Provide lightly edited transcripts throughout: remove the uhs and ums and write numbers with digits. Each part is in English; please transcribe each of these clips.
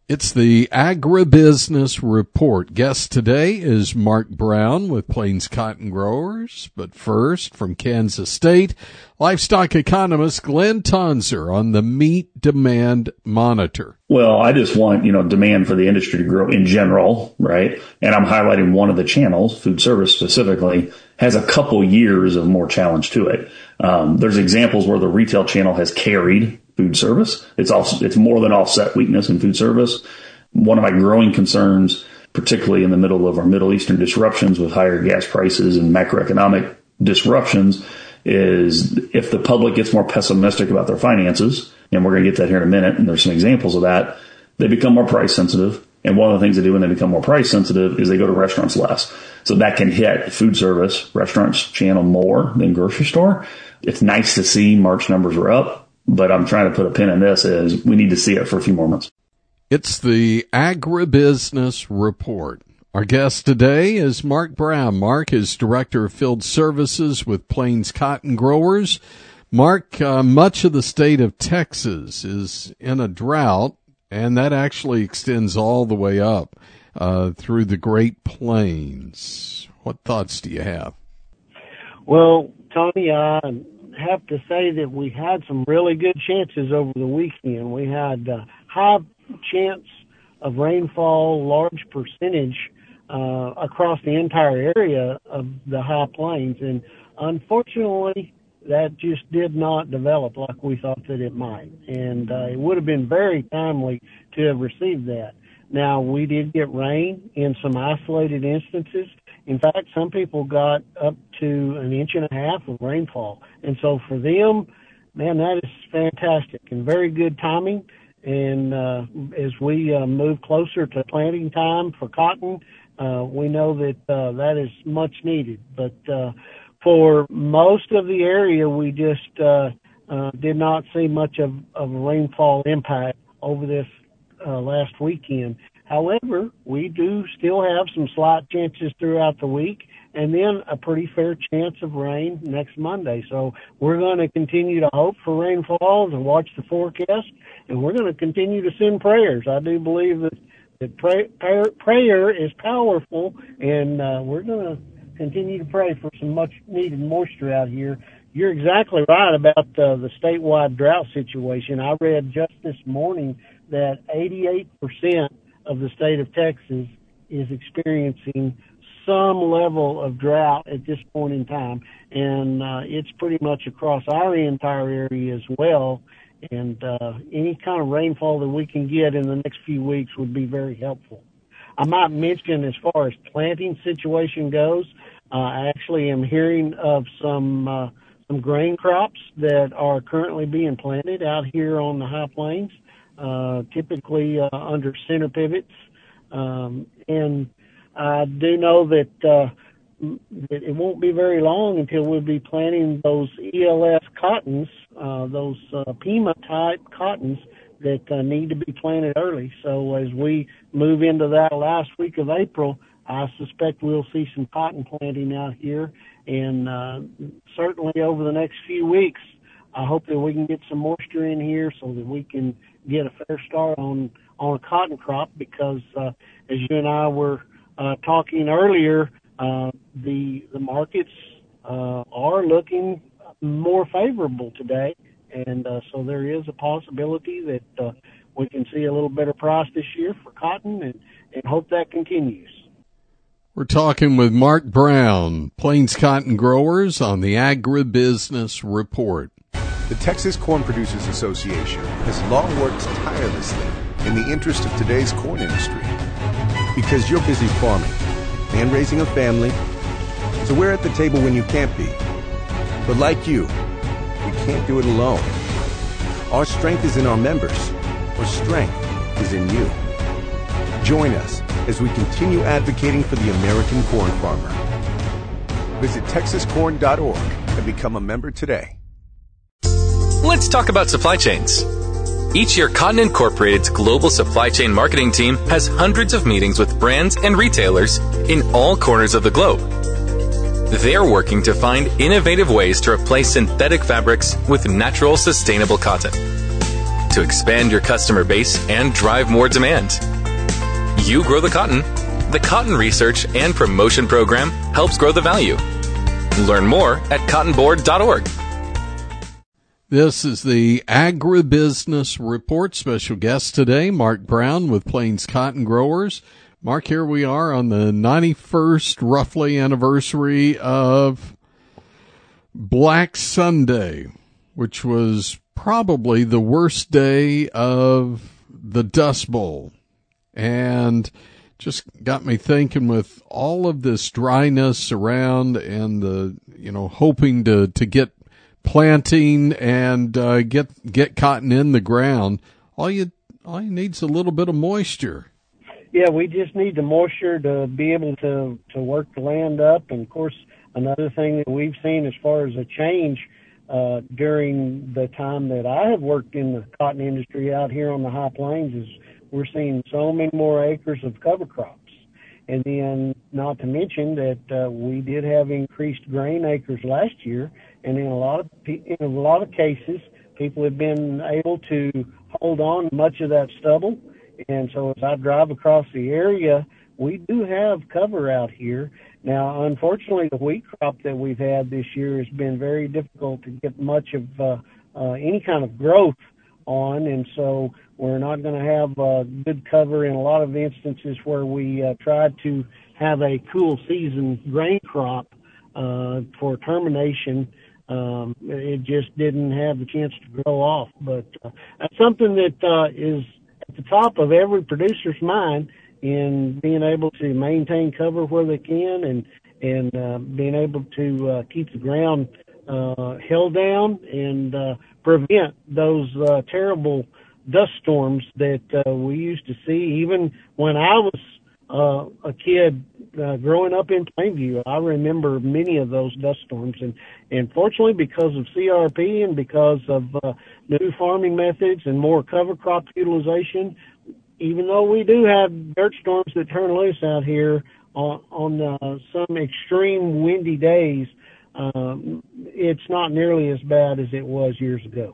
It's the Agribusiness Report. Guest today is Mark Brown with Plains Cotton Growers. But first, from Kansas State, livestock economist Glenn Tonser on the Meat Demand Monitor. Well, I just want, demand for the industry to grow in general, right? And I'm highlighting one of the channels, food service specifically, has a couple years of more challenge to it. There's examples where the retail channel has carried food service. It's more than offset weakness in food service. One of my growing concerns, particularly in the middle of our Middle Eastern disruptions with higher gas prices and macroeconomic disruptions, is if the public gets more pessimistic about their finances, and we're going to get that here in a minute, and there's some examples of that, they become more price sensitive. And one of the things they do when they become more price sensitive is they go to restaurants less. So that can hit food service, restaurants channel more than grocery store. It's nice to see March numbers are up, but I'm trying to put a pin in this as we need to see it for a few more months. It's the Agribusiness Report. Our guest today is Mark Brown. Mark is Director of Field Services with Plains Cotton Growers. Mark, much of the state of Texas is in a drought, and that actually extends all the way up through the Great Plains. What thoughts do you have? Well, Tony, I have to say that we had some really good chances over the weekend. We had high chance of rainfall, large percentage across the entire area of the high plains, and unfortunately that just did not develop like we thought that it might, and it would have been very timely to have received that. Now, we did get rain in some isolated instances. In fact, some people got up to 1.5 inches of rainfall. And so for them, man, that is fantastic and very good timing. And as we move closer to planting time for cotton, we know that that is much needed. But for most of the area, we just did not see much of a rainfall impact over this last weekend. However, we do still have some slight chances throughout the week, and then a pretty fair chance of rain next Monday. So we're going to continue to hope for rainfall and watch the forecast, and we're going to continue to send prayers. I do believe that prayer is powerful, and we're going to continue to pray for some much-needed moisture out here. You're exactly right about the statewide drought situation. I read just this morning that 88% of the state of Texas is experiencing some level of drought at this point in time, and it's pretty much across our entire area as well. And any kind of rainfall that we can get in the next few weeks would be very helpful. I might mention, as far as planting situation goes, I actually am hearing of some grain crops that are currently being planted out here on the high plains, typically under center pivots. And I do know that it won't be very long until we'll be planting those ELS cottons, those Pima-type cottons that need to be planted early. So as we move into that last week of April, I suspect we'll see some cotton planting out here. And certainly over the next few weeks, I hope that we can get some moisture in here so that we can get a fair start on a cotton crop, because as you and I were talking earlier, the markets are looking more favorable today, and so there is a possibility that we can see a little better price this year for cotton, and hope that continues. We're talking with Mark Brown, Plains Cotton Growers, on the Agribusiness Report. The Texas Corn Producers Association has long worked tirelessly in the interest of today's corn industry. Because you're busy farming and raising a family, so we're at the table when you can't be. But like you, we can't do it alone. Our strength is in our members. Our strength is in you. Join us as we continue advocating for the American corn farmer. Visit texascorn.org and become a member today. Let's talk about supply chains. Each year, Cotton Incorporated's global supply chain marketing team has hundreds of meetings with brands and retailers in all corners of the globe. They're working to find innovative ways to replace synthetic fabrics with natural, sustainable cotton. to expand your customer base and drive more demand. You grow the cotton. The Cotton Research and Promotion Program helps grow the value. Learn more at cottonboard.org. This is the Agribusiness Report. Special guest today, Mark Brown with Plains Cotton Growers. Mark, here we are on the 91st, roughly, anniversary of Black Sunday, which was probably the worst day of the Dust Bowl. And just got me thinking, with all of this dryness around and the, hoping to get planting and get cotton in the ground, all you need's a little bit of moisture. Yeah, we just need the moisture to be able to work the land up. And of course, another thing that we've seen as far as a change during the time that I have worked in the cotton industry out here on the High Plains is we're seeing so many more acres of cover crops. And then not to mention that we did have increased grain acres last year, and in a lot of cases, people have been able to hold on to much of that stubble. And so as I drive across the area, we do have cover out here. Now, unfortunately, the wheat crop that we've had this year has been very difficult to get much of any kind of growth on, and so we're not going to have good cover in a lot of instances where we tried to have a cool season grain crop for termination. It just didn't have the chance to grow off. But that's something that is at the top of every producer's mind, in being able to maintain cover where they can and being able to keep the ground held down and prevent those terrible dust storms that we used to see. Even when I was a kid growing up in Plainview, I remember many of those dust storms. And fortunately, because of CRP and because of new farming methods and more cover crop utilization, even though we do have dirt storms that turn loose out here on some extreme windy days, it's not nearly as bad as it was years ago.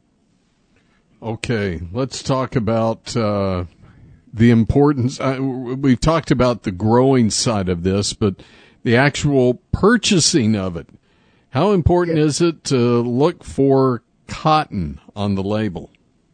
Okay, let's talk about the importance. We've talked about the growing side of this, but the actual purchasing of it. How important is it to look for cotton on the label?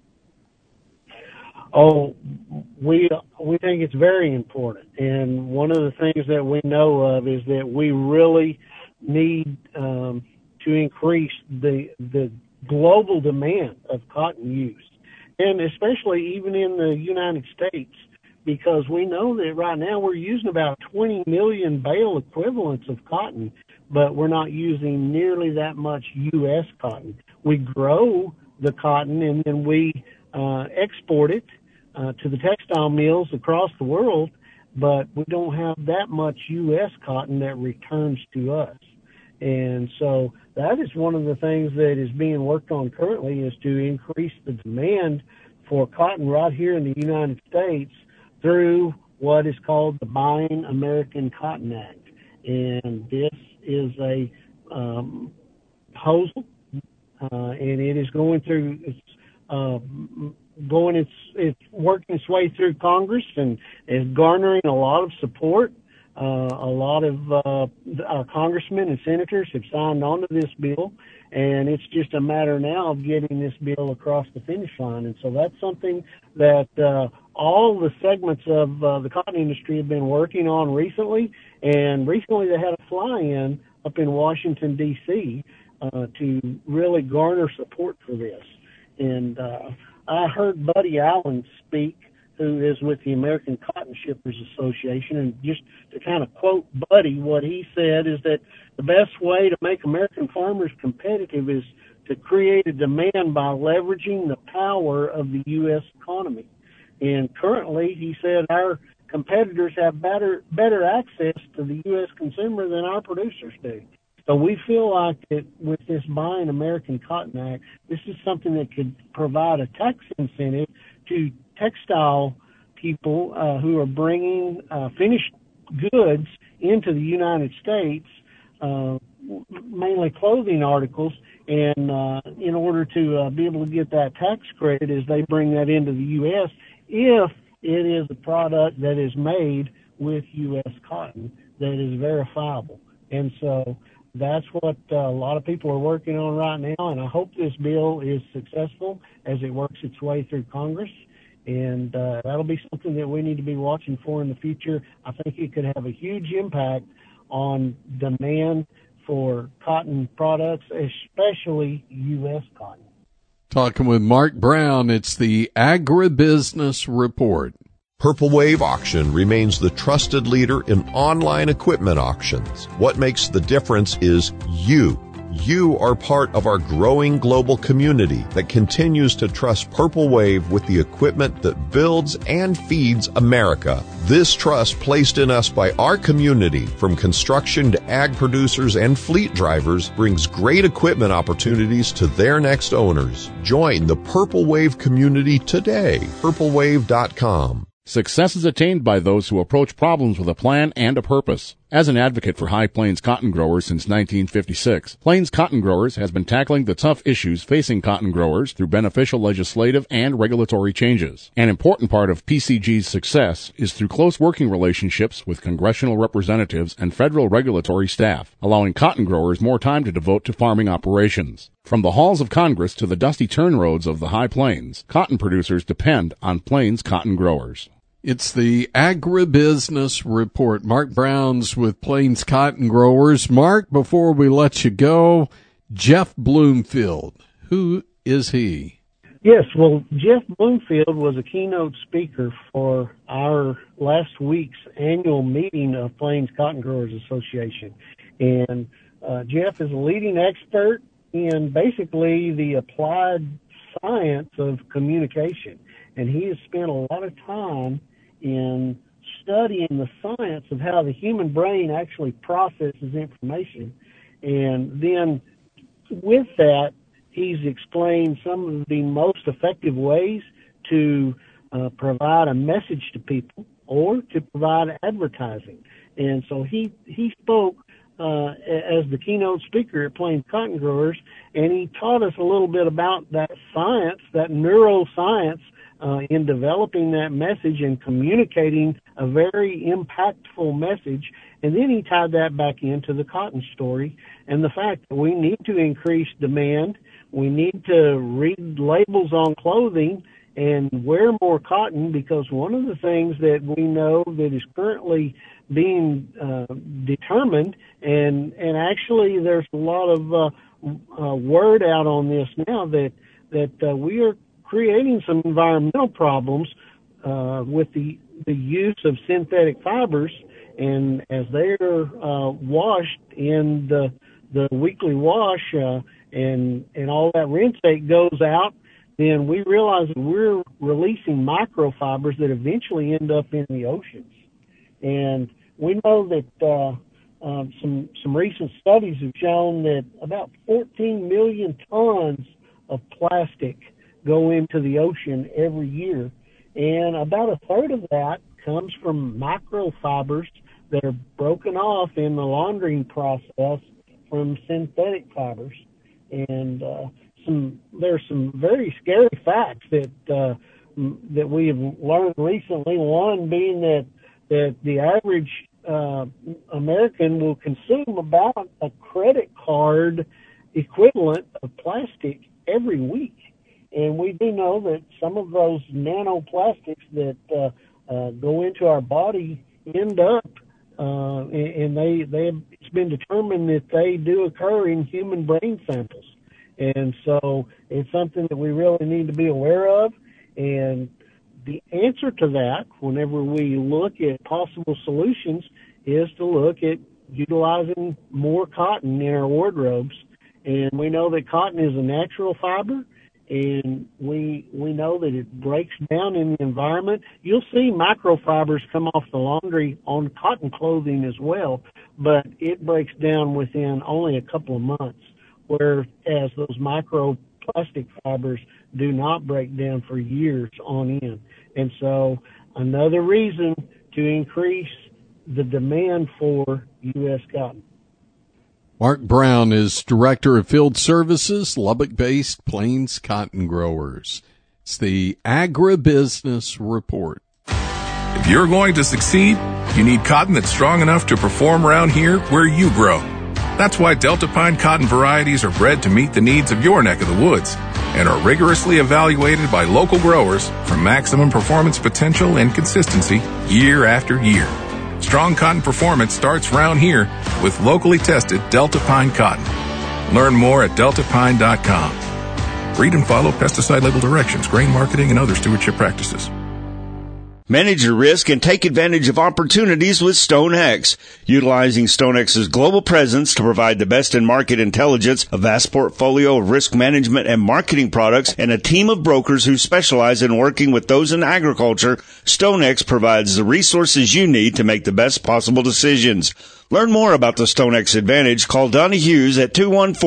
Oh, we think it's very important. And one of the things that we know of is that we really need to increase the global demand of cotton use, and especially even in the United States, because we know that right now we're using about 20 million bale equivalents of cotton, but we're not using nearly that much U.S. cotton. We grow the cotton and then we export it to the textile mills across the world, but we don't have that much U.S. cotton that returns to us. And so that is one of the things that is being worked on currently, is to increase the demand for cotton right here in the United States through what is called the Buying American Cotton Act. And this is a proposal, and it is going through it's working its way through Congress and is garnering a lot of support. A lot of our congressmen and senators have signed on to this bill, and it's just a matter now of getting this bill across the finish line. And so that's something that all the segments of the cotton industry have been working on recently. And recently they had a fly-in up in Washington, D.C. To really garner support for this. And I heard Buddy Allen speak, who is with the American Cotton Shippers Association, and just to kind of quote Buddy, what he said is that the best way to make American farmers competitive is to create a demand by leveraging the power of the U.S. economy. And currently, he said, our competitors have better access to the U.S. consumer than our producers do. So we feel like that with this Buying American Cotton Act, this is something that could provide a tax incentive to textile people who are bringing finished goods into the United States, mainly clothing articles, And in order to be able to get that tax credit as they bring that into the U.S., if it is a product that is made with U.S. cotton that is verifiable. And so that's what a lot of people are working on right now, and I hope this bill is successful as it works its way through Congress. And that'll be something that we need to be watching for in the future. I think it could have a huge impact on demand for cotton products, especially U.S. cotton. Talking with Mark Brown, it's the Agribusiness Report. Purple Wave Auction remains the trusted leader in online equipment auctions. What makes the difference is you. You are part of our growing global community that continues to trust Purple Wave with the equipment that builds and feeds America. This trust placed in us by our community, from construction to ag producers and fleet drivers, brings great equipment opportunities to their next owners. Join the Purple Wave community today. purplewave.com. Success is attained by those who approach problems with a plan and a purpose. As an advocate for High Plains cotton growers since 1956, Plains Cotton Growers has been tackling the tough issues facing cotton growers through beneficial legislative and regulatory changes. An important part of PCG's success is through close working relationships with congressional representatives and federal regulatory staff, allowing cotton growers more time to devote to farming operations. From the halls of Congress to the dusty turn roads of the High Plains, cotton producers depend on Plains Cotton Growers. It's the Agribusiness Report. Mark Brown's with Plains Cotton Growers. Mark, before we let you go, Jeff Bloomfield. Who is he? Yes, well, Jeff Bloomfield was a keynote speaker for our last week's annual meeting of Plains Cotton Growers Association. And Jeff is a leading expert in basically the applied science of communication. And he has spent a lot of time in studying the science of how the human brain actually processes information. And then with that, he's explained some of the most effective ways to provide a message to people or to provide advertising. And so he spoke as the keynote speaker at Plains Cotton Growers, and he taught us a little bit about that science, that neuroscience, in developing that message and communicating a very impactful message. And then he tied that back into the cotton story and the fact that we need to increase demand. We need to read labels on clothing and wear more cotton, because one of the things that we know that is currently being determined, and actually there's a lot of word out on this now, that we are creating some environmental problems with the use of synthetic fibers, and as they're washed in the weekly wash and all that rinsate goes out, then we realize that we're releasing microfibers that eventually end up in the oceans. And we know that some recent studies have shown that about 14 million tons of plastic go into the ocean every year, and about a third of that comes from microfibers that are broken off in the laundering process from synthetic fibers. And there's some very scary facts that we have learned recently. One being that the average American will consume about a credit card equivalent of plastic every week. And we do know that some of those nanoplastics that go into our body end up, and it's been determined that they do occur in human brain samples. And so it's something that we really need to be aware of. And the answer to that, whenever we look at possible solutions, is to look at utilizing more cotton in our wardrobes. And we know that cotton is a natural fiber, and we know that it breaks down in the environment. You'll see microfibers come off the laundry on cotton clothing as well, but it breaks down within only a couple of months, whereas those microplastic fibers do not break down for years on end. And so another reason to increase the demand for U.S. cotton. Mark Brown is Director of Field Services, Lubbock-based Plains Cotton Growers. It's the Agribusiness Report. If you're going to succeed, you need cotton that's strong enough to perform around here where you grow. That's why Delta Pine cotton varieties are bred to meet the needs of your neck of the woods and are rigorously evaluated by local growers for maximum performance potential and consistency year after year. Strong cotton performance starts around here with locally tested Delta Pine cotton. Learn more at deltapine.com. Read and follow pesticide label directions, grain marketing, and other stewardship practices. Manage your risk and take advantage of opportunities with StoneX. Utilizing StoneX's global presence to provide the best in market intelligence, a vast portfolio of risk management and marketing products, and a team of brokers who specialize in working with those in agriculture, StoneX provides the resources you need to make the best possible decisions. Learn more about the StoneX Advantage. Call Donnie Hughes at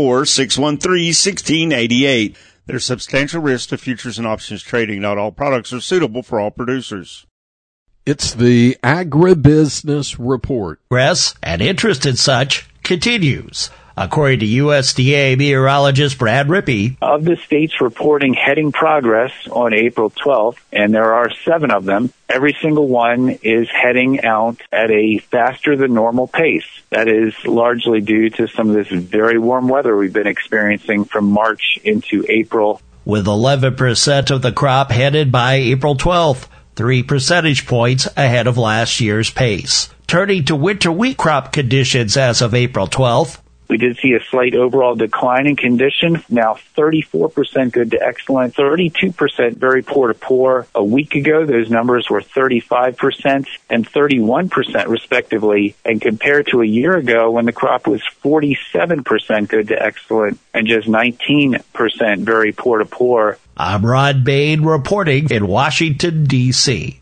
214-613-1688. There's substantial risk to futures and options trading. Not all products are suitable for all producers. It's the Agribusiness Report. Progress and interest in such continues. According to USDA meteorologist Brad Rippey, of the states reporting heading progress on April 12th, and there are 7 of them, every single one is heading out at a faster than normal pace. That is largely due to some of this very warm weather we've been experiencing from March into April. With 11% of the crop headed by April 12th, 3 percentage points ahead of last year's pace. Turning to winter wheat crop conditions as of April 12th, we did see a slight overall decline in condition, now 34% good to excellent, 32% very poor to poor. A week ago, those numbers were 35% and 31% respectively, and compared to a year ago when the crop was 47% good to excellent and just 19% very poor to poor. I'm Rod Bain reporting in Washington, D.C.